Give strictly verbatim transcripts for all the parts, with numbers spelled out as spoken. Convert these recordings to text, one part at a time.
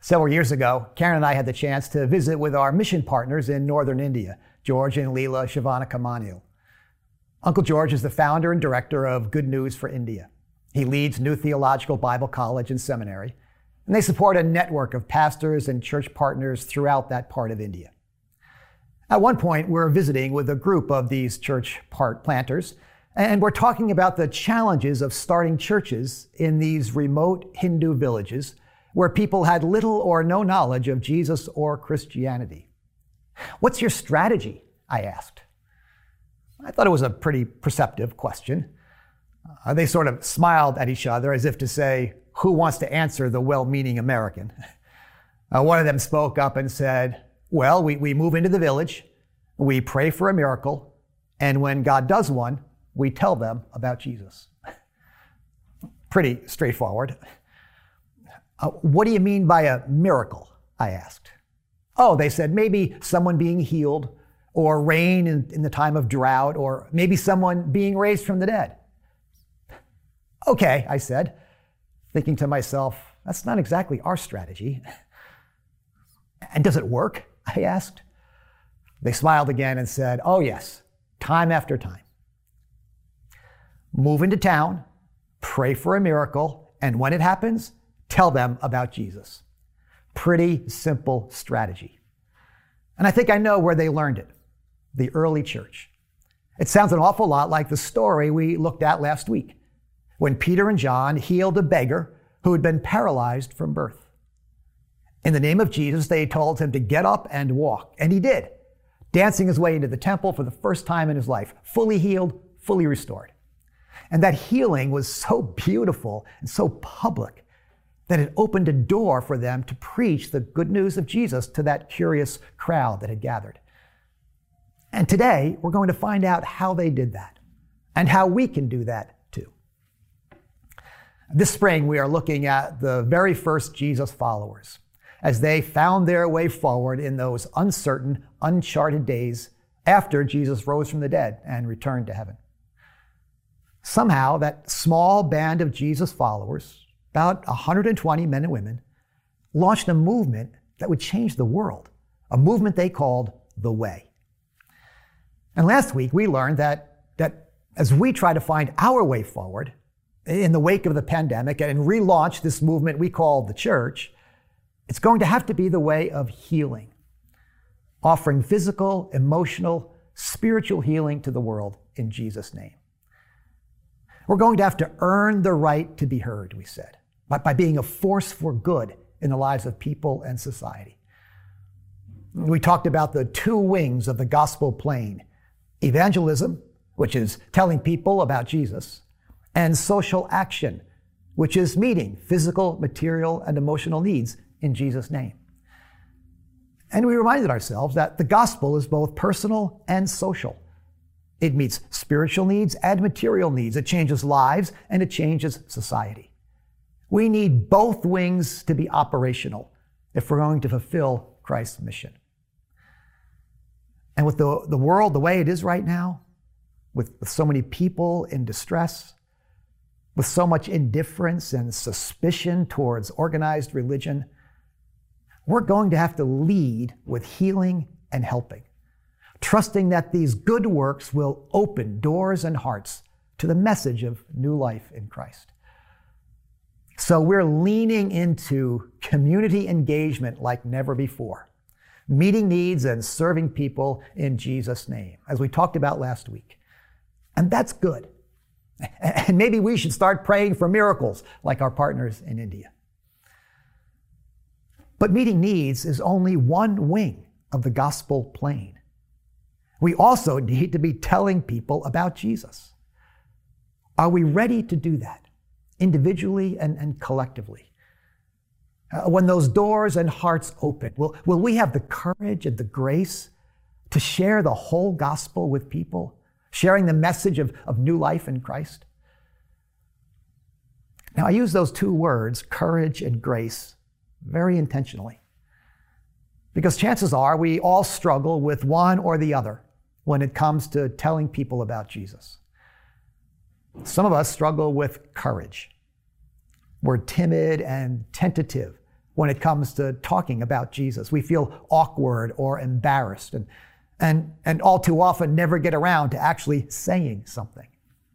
Several years ago, Karen and I had the chance to visit with our mission partners in northern India, George and Leela Shivanakamanil. Uncle George is the founder and director of Good News for India. He leads New Theological Bible College and Seminary, and they support a network of pastors and church partners throughout that part of India. At one point, we're visiting with a group of these church part planters, and we're talking about the challenges of starting churches in these remote Hindu villages where people had little or no knowledge of Jesus or Christianity. "What's your strategy?" I asked. I thought it was a pretty perceptive question. Uh, they sort of smiled at each other as if to say, who wants to answer the well-meaning American? Uh, one of them spoke up and said, well, we, we move into the village, we pray for a miracle, and when God does one, we tell them about Jesus. Pretty straightforward. Uh, what do you mean by a miracle? I asked. Oh, they said, maybe someone being healed, or rain in, in the time of drought, or maybe someone being raised from the dead. Okay, I said, thinking to myself, that's not exactly our strategy. And does it work? I asked. They smiled again and said, oh yes, time after time. Move into town, pray for a miracle, and when it happens, tell them about Jesus. Pretty simple strategy. And I think I know where they learned it. The early church. It sounds an awful lot like the story we looked at last week, when Peter and John healed a beggar who had been paralyzed from birth. In the name of Jesus, they told him to get up and walk, and he did, dancing his way into the temple for the first time in his life, fully healed, fully restored. And that healing was so beautiful and so public that it opened a door for them to preach the good news of Jesus to that curious crowd that had gathered. And today, we're going to find out how they did that and how we can do that too. This spring, we are looking at the very first Jesus followers as they found their way forward in those uncertain, uncharted days after Jesus rose from the dead and returned to heaven. Somehow, that small band of Jesus followers, about one hundred twenty men and women, launched a movement that would change the world, a movement they called The Way. And last week, we learned that, that as we try to find our way forward in the wake of the pandemic and relaunch this movement we call the church, it's going to have to be the way of healing, offering physical, emotional, spiritual healing to the world in Jesus' name. We're going to have to earn the right to be heard, we said, by, by being a force for good in the lives of people and society. We talked about the two wings of the gospel plane: evangelism, which is telling people about Jesus, and social action, which is meeting physical, material, and emotional needs in Jesus' name. And we reminded ourselves that the gospel is both personal and social. It meets spiritual needs and material needs. It changes lives and it changes society. We need both wings to be operational if we're going to fulfill Christ's mission. And with the, the world the way it is right now, with, with so many people in distress, with so much indifference and suspicion towards organized religion, we're going to have to lead with healing and helping, trusting that these good works will open doors and hearts to the message of new life in Christ. So we're leaning into community engagement like never before, meeting needs and serving people in Jesus' name, as we talked about last week. And that's good. And maybe we should start praying for miracles like our partners in India. But meeting needs is only one wing of the gospel plane. We also need to be telling people about Jesus. Are we ready to do that, individually and, and collectively? Uh, when those doors and hearts open, will, will we have the courage and the grace to share the whole gospel with people, sharing the message of, of new life in Christ? Now, I use those two words, courage and grace, very intentionally, because chances are we all struggle with one or the other when it comes to telling people about Jesus. Some of us struggle with courage. We're timid and tentative when it comes to talking about Jesus. We feel awkward or embarrassed and, and, and all too often never get around to actually saying something.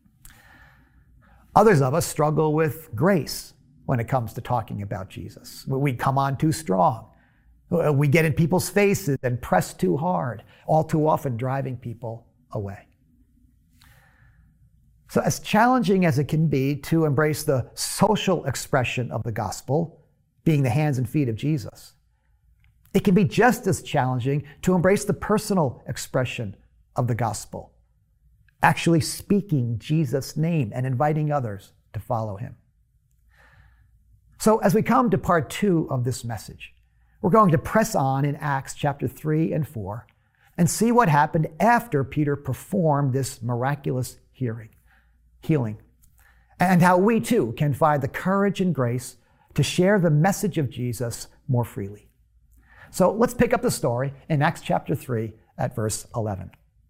Others of us struggle with grace when it comes to talking about Jesus. We come on too strong. We get in people's faces and press too hard, all too often driving people away. So as challenging as it can be to embrace the social expression of the gospel, being the hands and feet of Jesus, it can be just as challenging to embrace the personal expression of the gospel, actually speaking Jesus' name and inviting others to follow him. So as we come to part two of this message, we're going to press on in Acts chapter three and four and see what happened after Peter performed this miraculous hearing, healing, and how we too can find the courage and grace to share the message of Jesus more freely. So let's pick up the story in Acts chapter three at verse eleven.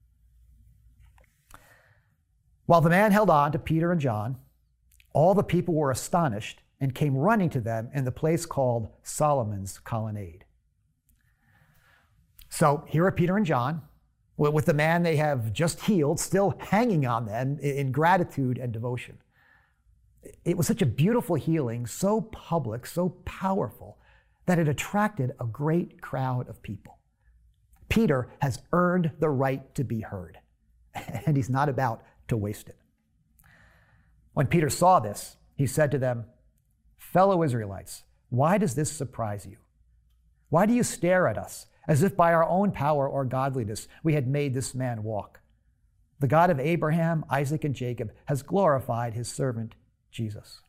While the man held on to Peter and John, all the people were astonished and came running to them in the place called Solomon's Colonnade. So here are Peter and John, with the man they have just healed still hanging on them in gratitude and devotion. It was such a beautiful healing, so public, so powerful, that it attracted a great crowd of people. Peter has earned the right to be heard, and he's not about to waste it. When Peter saw this, he said to them, "Fellow Israelites, why does this surprise you? Why do you stare at us as if by our own power or godliness we had made this man walk? The God of Abraham, Isaac, and Jacob has glorified his servant Jesus."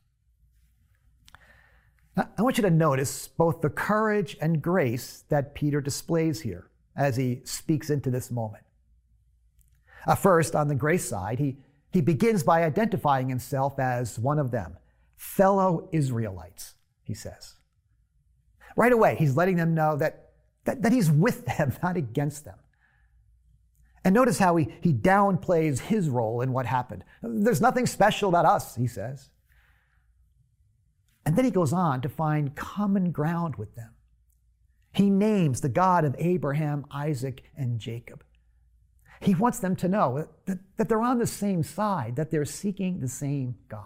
Now, I want you to notice both the courage and grace that Peter displays here as he speaks into this moment. Uh, first, on the grace side, he, he begins by identifying himself as one of them. Fellow Israelites, he says. Right away, he's letting them know that, that, that he's with them, not against them. And notice how he, he downplays his role in what happened. There's nothing special about us, he says. And then he goes on to find common ground with them. He names the God of Abraham, Isaac, and Jacob. He wants them to know that, that they're on the same side, that they're seeking the same God.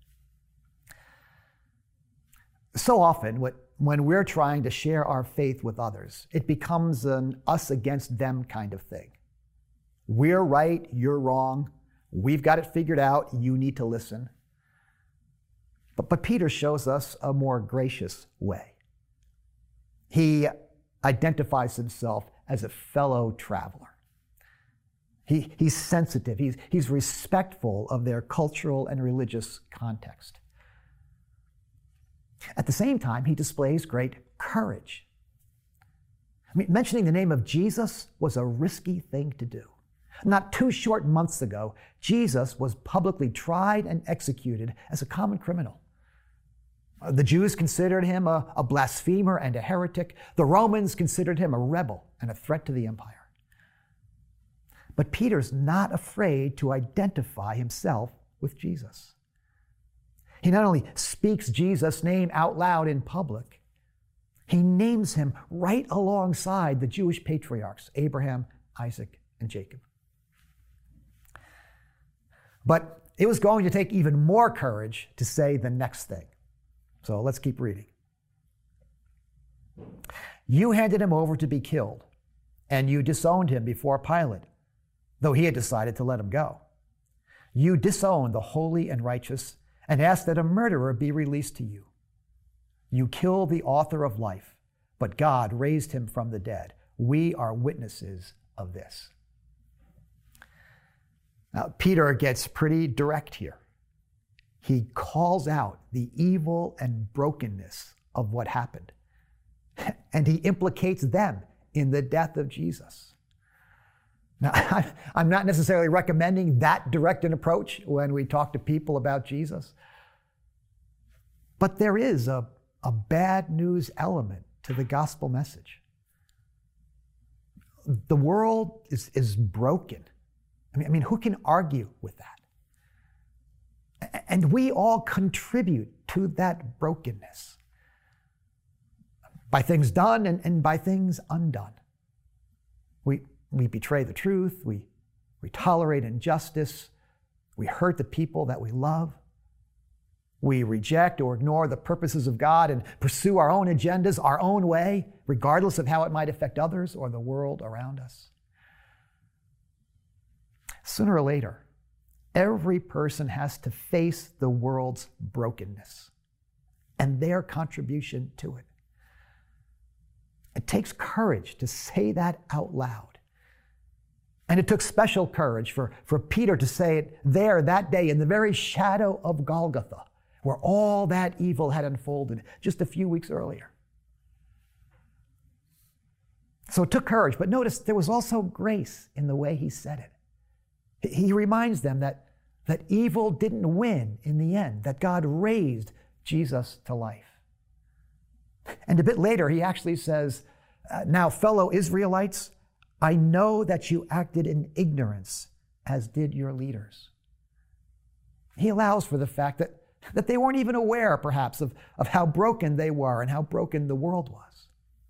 So often, when we're trying to share our faith with others, it becomes an us against them kind of thing. We're right, you're wrong. We've got it figured out, you need to listen. But, but Peter shows us a more gracious way. He identifies himself as a fellow traveler. He, he's sensitive, he's, he's respectful of their cultural and religious context. At the same time, he displays great courage. I mean, mentioning the name of Jesus was a risky thing to do. Not two short months ago, Jesus was publicly tried and executed as a common criminal. The Jews considered him a, a blasphemer and a heretic. The Romans considered him a rebel and a threat to the empire. But Peter's not afraid to identify himself with Jesus. He not only speaks Jesus' name out loud in public, he names him right alongside the Jewish patriarchs, Abraham, Isaac, and Jacob. But it was going to take even more courage to say the next thing. So let's keep reading. You handed him over to be killed, and you disowned him before Pilate, though he had decided to let him go. You disowned the holy and righteous and asked that a murderer be released to you. You killed the author of life, but God raised him from the dead. We are witnesses of this. Now, Peter gets pretty direct here. He calls out the evil and brokenness of what happened, and he implicates them in the death of Jesus. Now, I'm not necessarily recommending that direct an approach when we talk to people about Jesus, but there is a, a bad news element to the gospel message. The world is, is broken. I mean, I mean, who can argue with that? And we all contribute to that brokenness. by things done and, and by things undone. We, we betray the truth, we, we tolerate injustice, we hurt the people that we love, we reject or ignore the purposes of God and pursue our own agendas, our own way, regardless of how it might affect others or the world around us. Sooner or later, every person has to face the world's brokenness and their contribution to it. It takes courage to say that out loud. And it took special courage for, for Peter to say it there that day in the very shadow of Golgotha, where all that evil had unfolded just a few weeks earlier. So it took courage, but notice there was also grace in the way he said it. He reminds them that, that evil didn't win in the end, that God raised Jesus to life. And a bit later, he actually says, uh, now, fellow Israelites, I know that you acted in ignorance, as did your leaders. He allows for the fact that, that they weren't even aware, perhaps, of, of how broken they were and how broken the world was.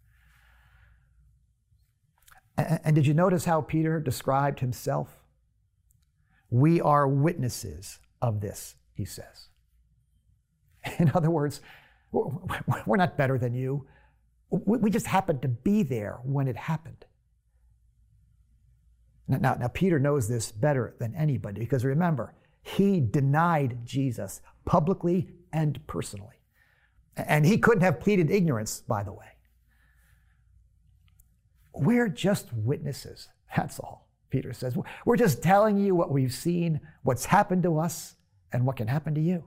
And, and did you notice how Peter described himself? We are witnesses of this, he says. In other words, we're not better than you. We just happened to be there when it happened. Now, now, Peter knows this better than anybody because remember, he denied Jesus publicly and personally. And he couldn't have pleaded ignorance, by the way. We're just witnesses, that's all, Peter says. We're just telling you what we've seen, what's happened to us, and what can happen to you.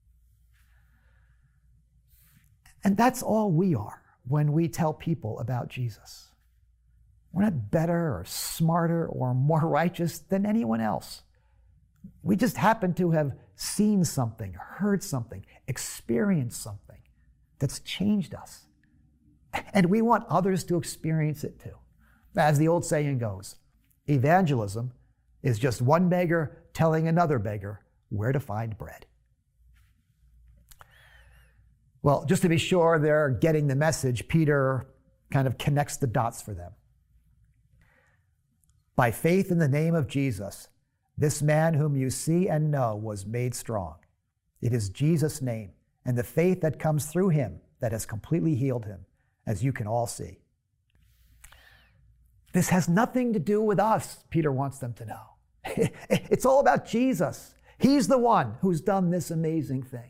And that's all we are when we tell people about Jesus. We're not better or smarter or more righteous than anyone else. We just happen to have seen something, heard something, experienced something that's changed us. And we want others to experience it too. As the old saying goes, evangelism is just one beggar telling another beggar where to find bread. Well, just to be sure they're getting the message, Peter kind of connects the dots for them. By faith in the name of Jesus, this man whom you see and know was made strong. It is Jesus' name and the faith that comes through him that has completely healed him, as you can all see. This has nothing to do with us, Peter wants them to know. It's all about Jesus. He's the one who's done this amazing thing.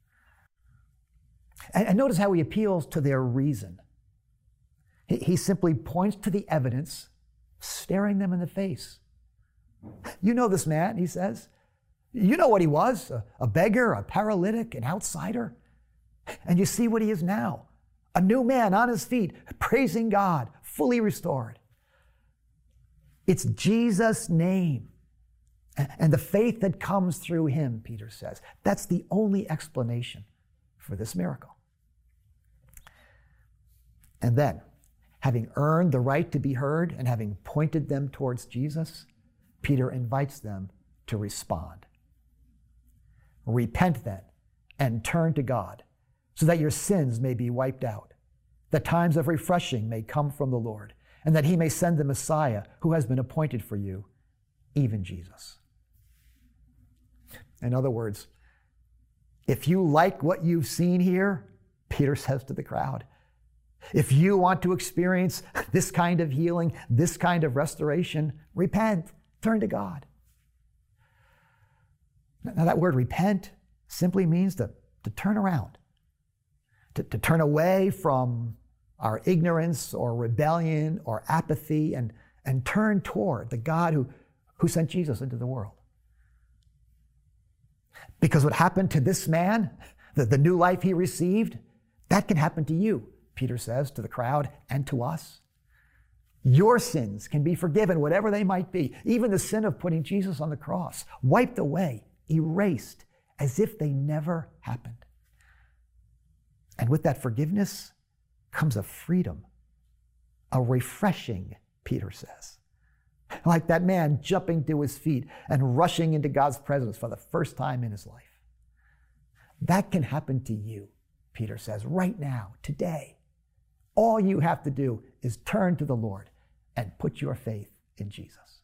And notice how he appeals to their reason. He simply points to the evidence, staring them in the face. You know this man, he says. You know what he was, a, a beggar, a paralytic, an outsider. And you see what he is now, a new man on his feet, praising God, fully restored. It's Jesus' name and the faith that comes through him, Peter says. That's the only explanation for this miracle. And then, having earned the right to be heard and having pointed them towards Jesus, Peter invites them to respond. Repent then and turn to God so that your sins may be wiped out, that times of refreshing may come from the Lord, and that he may send the Messiah who has been appointed for you, even Jesus. In other words, if you like what you've seen here, Peter says to the crowd, if you want to experience this kind of healing, this kind of restoration, repent, turn to God. Now that word repent simply means to, to turn around, to, to turn away from our ignorance or rebellion or apathy and, and turn toward the God who, who sent Jesus into the world. Because what happened to this man, the, the new life he received, that can happen to you, Peter says to the crowd and to us. Your sins can be forgiven, whatever they might be. Even the sin of putting Jesus on the cross, wiped away, erased, as if they never happened. And with that forgiveness comes a freedom, a refreshing, Peter says. Like that man jumping to his feet and rushing into God's presence for the first time in his life. That can happen to you, Peter says, right now, today. All you have to do is turn to the Lord and put your faith in Jesus.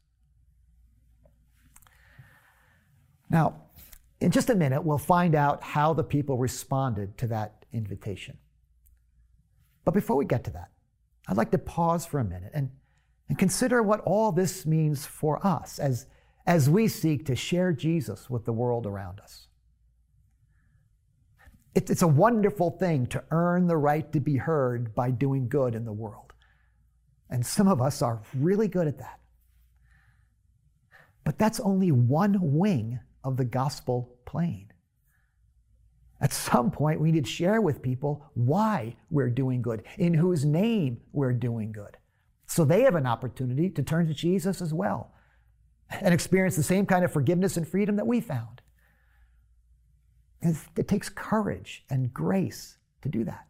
Now, in just a minute, we'll find out how the people responded to that invitation. But before we get to that, I'd like to pause for a minute and, and consider what all this means for us as, as we seek to share Jesus with the world around us. It, it's a wonderful thing to earn the right to be heard by doing good in the world. And some of us are really good at that. But that's only one wing of the gospel plane. At some point, we need to share with people why we're doing good, in whose name we're doing good, so they have an opportunity to turn to Jesus as well and experience the same kind of forgiveness and freedom that we found. And it takes courage and grace to do that.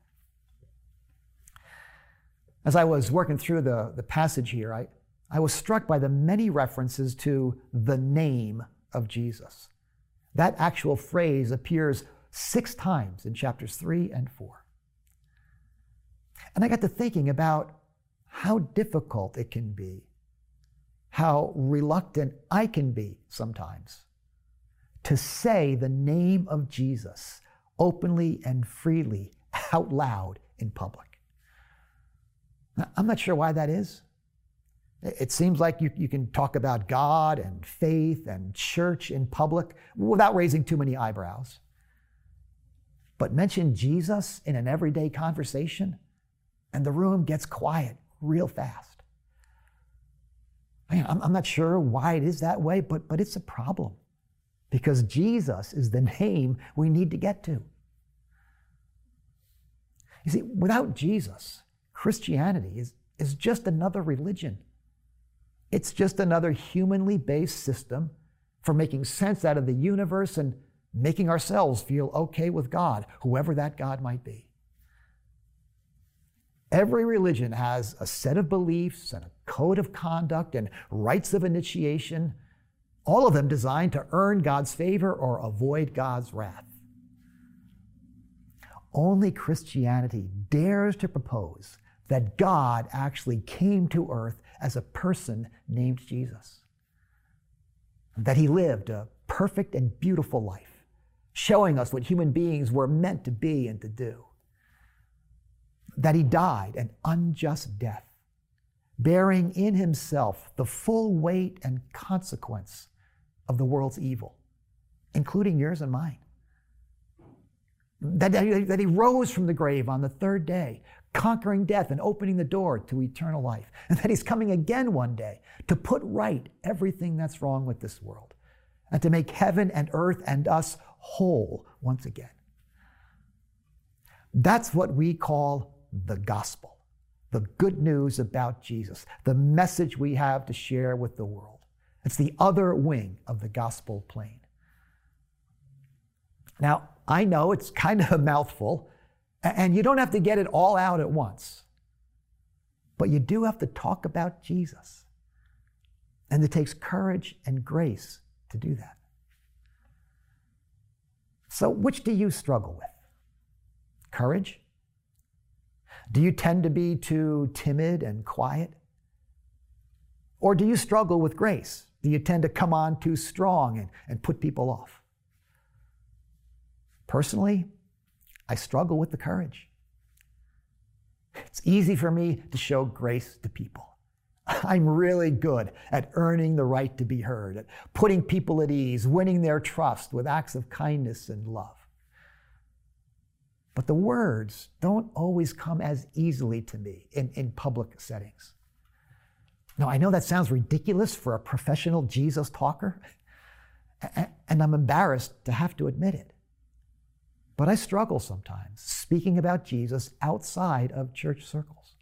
As I was working through the, the passage here, I, I was struck by the many references to the name of Jesus. That actual phrase appears six times in chapters three and four. And I got to thinking about how difficult it can be, how reluctant I can be sometimes to say the name of Jesus openly and freely out loud in public. Now, I'm not sure why that is. It seems like you, you can talk about God and faith and church in public without raising too many eyebrows. But mention Jesus in an everyday conversation, and the room gets quiet real fast. Man, I'm, I'm not sure why it is that way, but, but it's a problem, because Jesus is the name we need to get to. You see, without Jesus, Christianity is, is just another religion. It's just another humanly based system for making sense out of the universe and making ourselves feel okay with God, whoever that God might be. Every religion has a set of beliefs and a code of conduct and rites of initiation, all of them designed to earn God's favor or avoid God's wrath. Only Christianity dares to propose that God actually came to earth as a person named Jesus, that he lived a perfect and beautiful life, showing us what human beings were meant to be and to do, that he died an unjust death, bearing in himself the full weight and consequence of the world's evil, including yours and mine, that, that he rose from the grave on the third day, conquering death and opening the door to eternal life, and that he's coming again one day to put right everything that's wrong with this world and to make heaven and earth and us whole once again. That's what we call the gospel, the good news about Jesus, the message we have to share with the world. It's the other wing of the gospel plane. Now, I know it's kind of a mouthful, and you don't have to get it all out at once. But you do have to talk about Jesus. And it takes courage and grace to do that. So which do you struggle with? Courage? Do you tend to be too timid and quiet? Or do you struggle with grace? Do you tend to come on too strong and, and put people off? Personally, I struggle with the courage. It's easy for me to show grace to people. I'm really good at earning the right to be heard, at putting people at ease, winning their trust with acts of kindness and love. But the words don't always come as easily to me in, in public settings. Now, I know that sounds ridiculous for a professional Jesus talker, and I'm embarrassed to have to admit it. But I struggle sometimes speaking about Jesus outside of church circles.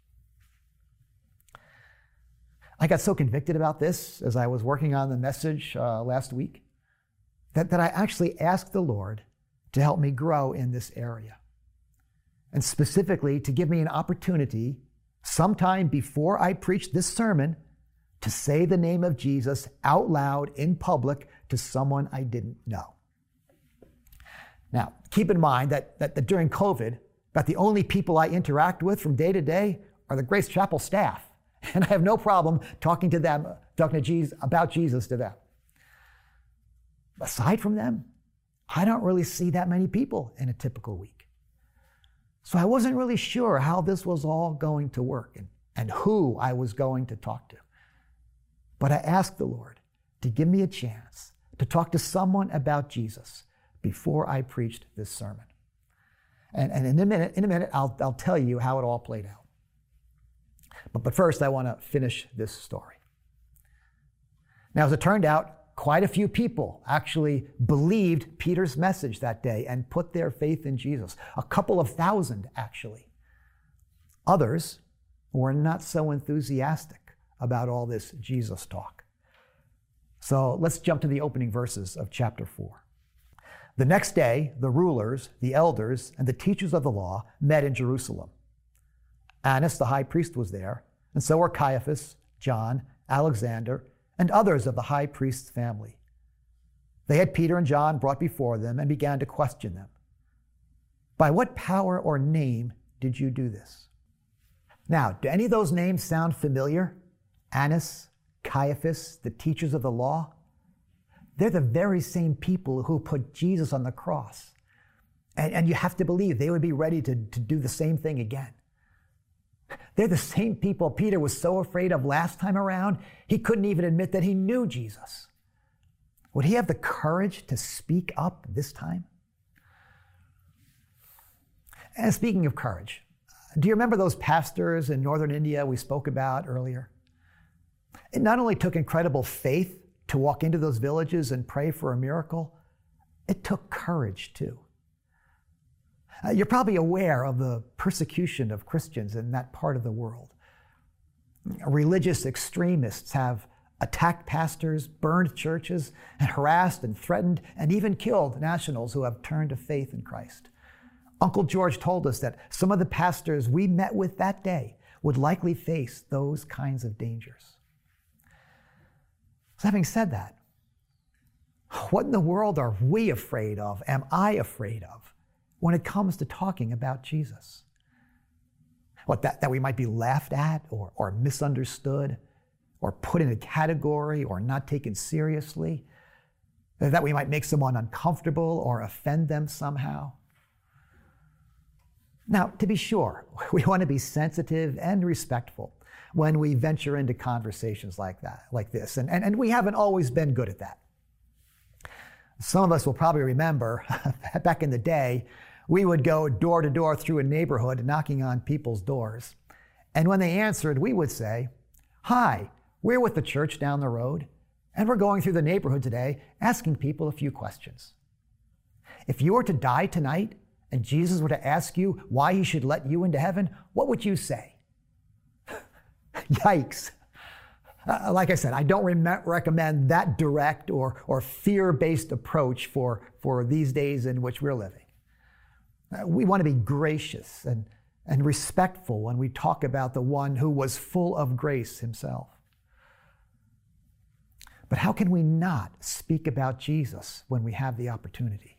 I got so convicted about this as I was working on the message uh, last week that, that I actually asked the Lord to help me grow in this area. And specifically to give me an opportunity sometime before I preach this sermon to say the name of Jesus out loud in public to someone I didn't know. Now, keep in mind that, that, that during COVID, But the only people I interact with from day to day are the Grace Chapel staff. And I have no problem talking to them, talking to Jesus, about Jesus to them. Aside from them, I don't really see that many people in a typical week. So I wasn't really sure how this was all going to work and, and who I was going to talk to. But I asked the Lord to give me a chance to talk to someone about Jesus before I preached this sermon. And, and in a minute, in a minute, I'll, I'll tell you how it all played out. But, but first, I want to finish this story. Now, as it turned out, quite a few people actually believed Peter's message that day and put their faith in Jesus. A couple of thousand, actually. Others were not so enthusiastic about all this Jesus talk. So let's jump to the opening verses of chapter four. The next day, the rulers, the elders, and the teachers of the law met in Jerusalem. Annas, the high priest, was there, and so were Caiaphas, John, Alexander, and others of the high priest's family. They had Peter and John brought before them and began to question them. By what power or name did you do this? Now, do any of those names sound familiar? Annas, Caiaphas, the teachers of the law? They're the very same people who put Jesus on the cross. And, and you have to believe they would be ready to, to do the same thing again. They're the same people Peter was so afraid of last time around, he couldn't even admit that he knew Jesus. Would he have the courage to speak up this time? And speaking of courage, do you remember those pastors in northern India we spoke about earlier? It not only took incredible faith to walk into those villages and pray for a miracle, it took courage too. Uh, you're probably aware of the persecution of Christians in that part of the world. Religious extremists have attacked pastors, burned churches, and harassed and threatened and even killed nationals who have turned to faith in Christ. Uncle George told us that some of the pastors we met with that day would likely face those kinds of dangers. So having said that, what in the world are we afraid of, am I afraid of, when it comes to talking about Jesus? What, that, that we might be laughed at or, or misunderstood or put in a category or not taken seriously? That we might make someone uncomfortable or offend them somehow? Now, to be sure, we want to be sensitive and respectful when we venture into conversations like that, like this, and, and, and we haven't always been good at that. Some of us will probably remember back in the day, we would go door to door through a neighborhood knocking on people's doors. And when they answered, we would say, "Hi, we're with the church down the road, and we're going through the neighborhood today asking people a few questions. If you were to die tonight and Jesus were to ask you why he should let you into heaven, what would you say?" Yikes. Uh, like I said, I don't re- recommend that direct or, or fear-based approach for, for these days in which we're living. Uh, we want to be gracious and, and respectful when we talk about the one who was full of grace himself. But how can we not speak about Jesus when we have the opportunity?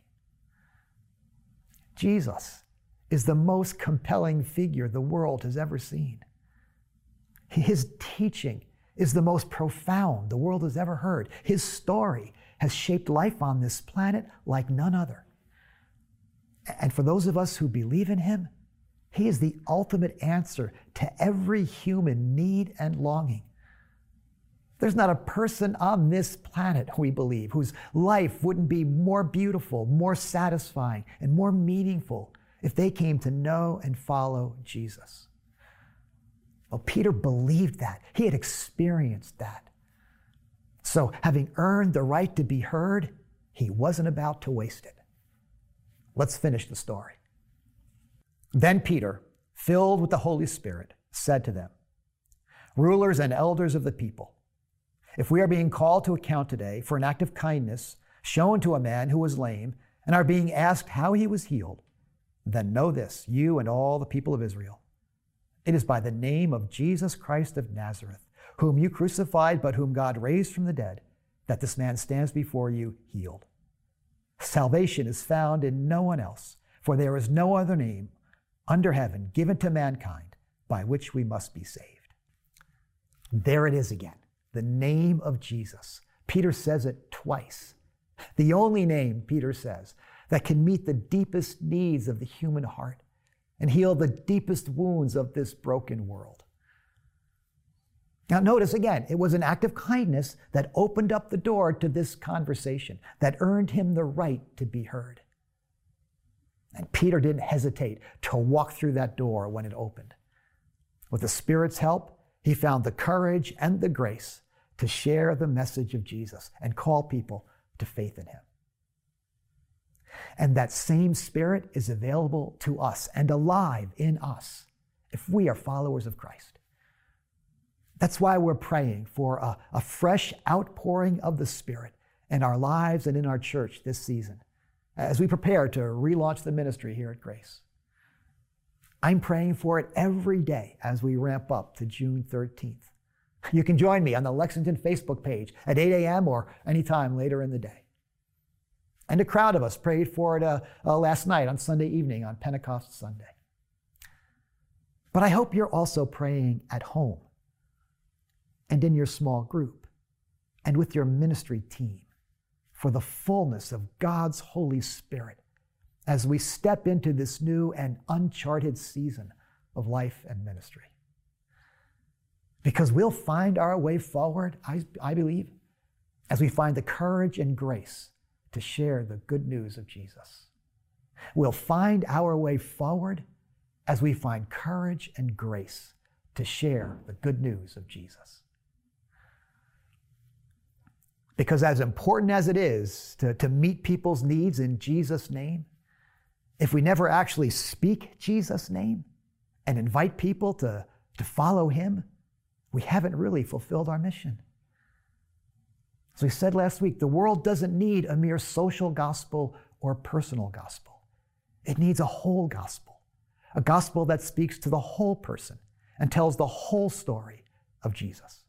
Jesus is the most compelling figure the world has ever seen. His teaching is the most profound the world has ever heard. His story has shaped life on this planet like none other. And for those of us who believe in him, he is the ultimate answer to every human need and longing. There's not a person on this planet, we believe, whose life wouldn't be more beautiful, more satisfying, and more meaningful if they came to know and follow Jesus. Well, Peter believed that. He had experienced that. So, having earned the right to be heard, he wasn't about to waste it. Let's finish the story. Then Peter, filled with the Holy Spirit, said to them, "Rulers and elders of the people, if we are being called to account today for an act of kindness shown to a man who was lame and are being asked how he was healed, then know this, you and all the people of Israel. It is by the name of Jesus Christ of Nazareth, whom you crucified but whom God raised from the dead, that this man stands before you healed. Salvation is found in no one else, for there is no other name under heaven given to mankind by which we must be saved. There it is again, the name of Jesus. Peter says it twice. The only name, Peter says, that can meet the deepest needs of the human heart and heal the deepest wounds of this broken world. Now notice again, it was an act of kindness that opened up the door to this conversation, that earned him the right to be heard. And Peter didn't hesitate to walk through that door when it opened. With the Spirit's help, he found the courage and the grace to share the message of Jesus and call people to faith in him. And that same Spirit is available to us and alive in us if we are followers of Christ. That's why we're praying for a, a fresh outpouring of the Spirit in our lives and in our church this season as we prepare to relaunch the ministry here at Grace. I'm praying for it every day as we ramp up to June thirteenth. You can join me on the Lexington Facebook page at eight a.m. or anytime later in the day. And a crowd of us prayed for it uh, uh, last night on Sunday evening on Pentecost Sunday. But I hope you're also praying at home and in your small group and with your ministry team for the fullness of God's Holy Spirit as we step into this new and uncharted season of life and ministry. Because we'll find our way forward, I, I believe, as we find the courage and grace to share the good news of Jesus. We'll find our way forward as we find courage and grace to share the good news of Jesus. Because as important as it is to, to meet people's needs in Jesus' name, if we never actually speak Jesus' name and invite people to, to follow him, we haven't really fulfilled our mission. As we said last week, the world doesn't need a mere social gospel or personal gospel. It needs a whole gospel, a gospel that speaks to the whole person and tells the whole story of Jesus.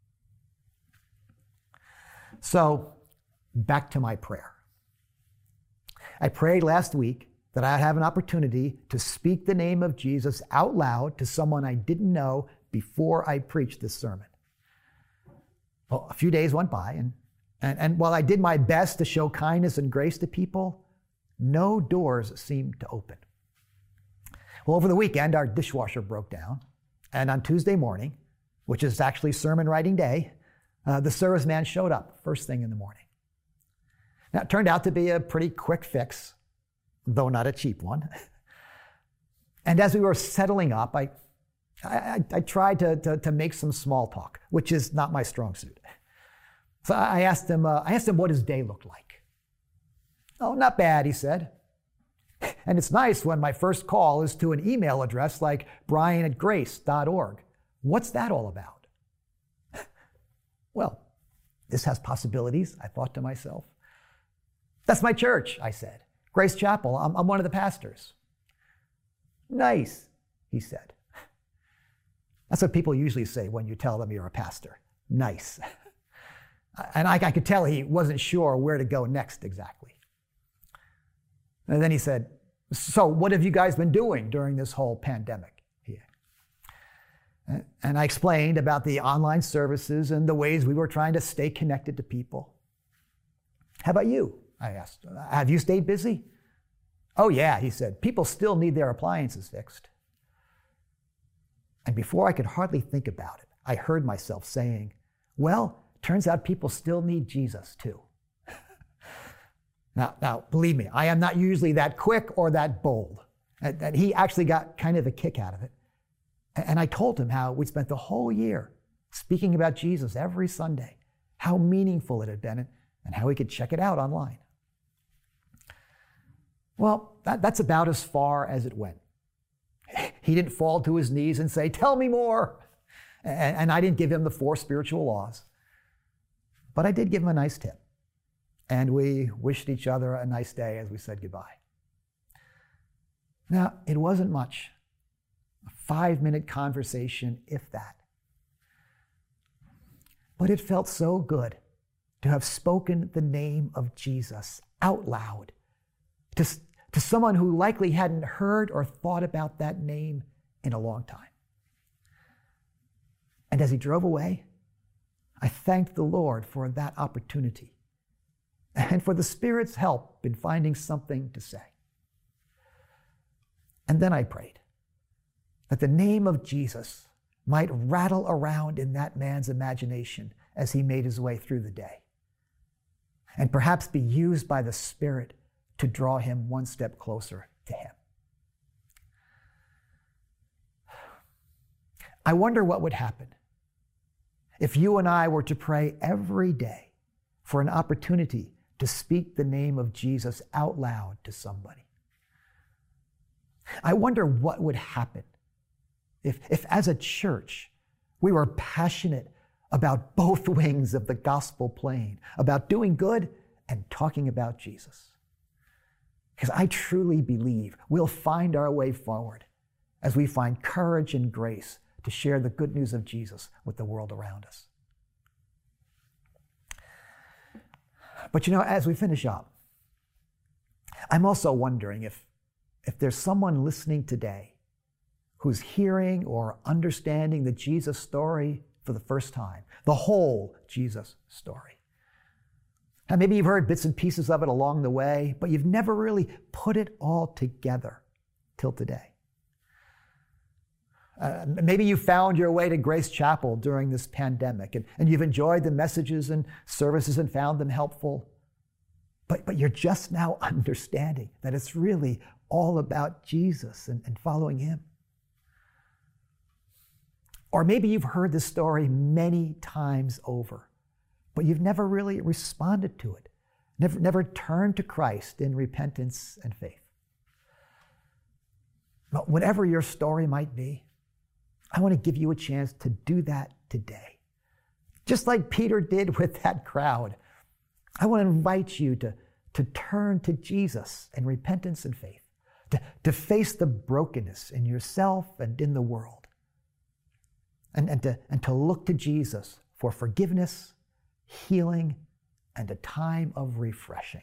So, back to my prayer. I prayed last week that I'd have an opportunity to speak the name of Jesus out loud to someone I didn't know before I preached this sermon. Well, a few days went by, and, and, and while I did my best to show kindness and grace to people, no doors seemed to open. Well, over the weekend, our dishwasher broke down, and on Tuesday morning, which is actually sermon writing day, uh, the serviceman showed up first thing in the morning. Now, it turned out to be a pretty quick fix, though not a cheap one. And as we were settling up, I I, I tried to, to, to make some small talk, which is not my strong suit. So I asked him, uh, I asked him what his day looked like. Oh, not bad, he said. And it's nice when my first call is to an email address like brian at grace dot org. What's that all about? Well, this has possibilities, I thought to myself. That's my church, I said. Grace Chapel, I'm, I'm one of the pastors. Nice, he said. That's what people usually say when you tell them you're a pastor. Nice. And I, I could tell he wasn't sure where to go next exactly. And then he said, so what have you guys been doing during this whole pandemic? And I explained about the online services and the ways we were trying to stay connected to people. How about you? I asked. Have you stayed busy? Oh yeah, he said. People still need their appliances fixed. And before I could hardly think about it, I heard myself saying, well, turns out people still need Jesus too. now, now, believe me, I am not usually that quick or that bold. And, and he actually got kind of a kick out of it. And, and I told him how we'd spent the whole year speaking about Jesus every Sunday, how meaningful it had been, and, and how he could check it out online. Well, that, that's about as far as it went. He didn't fall to his knees and say, tell me more. And, and I didn't give him the four spiritual laws. But I did give him a nice tip. And we wished each other a nice day as we said goodbye. Now, it wasn't much. A five-minute conversation, if that. But it felt so good to have spoken the name of Jesus out loud, to, to someone who likely hadn't heard or thought about that name in a long time. And as he drove away, I thanked the Lord for that opportunity and for the Spirit's help in finding something to say. And then I prayed that the name of Jesus might rattle around in that man's imagination as he made his way through the day, and perhaps be used by the Spirit to draw him one step closer to him. I wonder what would happen if you and I were to pray every day for an opportunity to speak the name of Jesus out loud to somebody. I wonder what would happen if, if as a church, we were passionate about both wings of the gospel plane, about doing good and talking about Jesus. Because I truly believe we'll find our way forward as we find courage and grace to share the good news of Jesus with the world around us. But you know, as we finish up, I'm also wondering if, if there's someone listening today who's hearing or understanding the Jesus story for the first time, the whole Jesus story. And maybe you've heard bits and pieces of it along the way, but you've never really put it all together till today. Uh, maybe you found your way to Grace Chapel during this pandemic, and, and you've enjoyed the messages and services and found them helpful. But, but you're just now understanding that it's really all about Jesus and, and following him. Or maybe you've heard this story many times over, but you've never really responded to it, never, never turned to Christ in repentance and faith. But whatever your story might be, I want to give you a chance to do that today. Just like Peter did with that crowd, I want to invite you to, to turn to Jesus in repentance and faith, to, to face the brokenness in yourself and in the world, and, and, to, and to look to Jesus for forgiveness, healing, and a time of refreshing.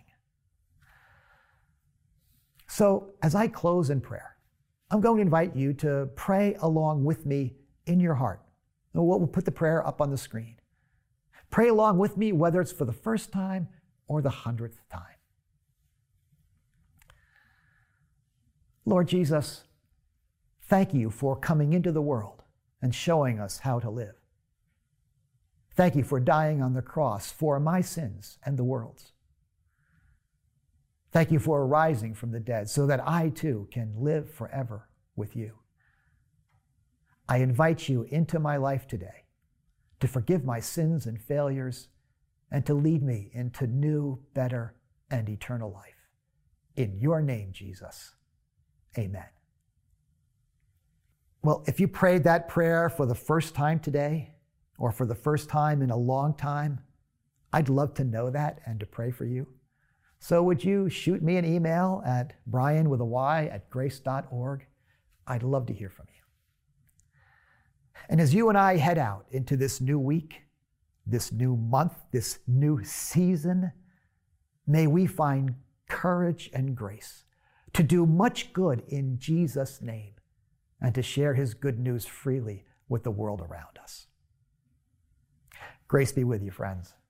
So as I close in prayer, I'm going to invite you to pray along with me in your heart. We'll put the prayer up on the screen. Pray along with me, whether it's for the first time or the hundredth time. Lord Jesus, thank you for coming into the world and showing us how to live. Thank you for dying on the cross for my sins and the world's. Thank you for rising from the dead so that I too can live forever with you. I invite you into my life today to forgive my sins and failures and to lead me into new, better, and eternal life. In your name, Jesus, amen. Well, if you prayed that prayer for the first time today or for the first time in a long time, I'd love to know that and to pray for you. So would you shoot me an email at brian with a Y at grace dot org? I'd love to hear from you. And as you and I head out into this new week, this new month, this new season, may we find courage and grace to do much good in Jesus' name and to share his good news freely with the world around us. Grace be with you, friends.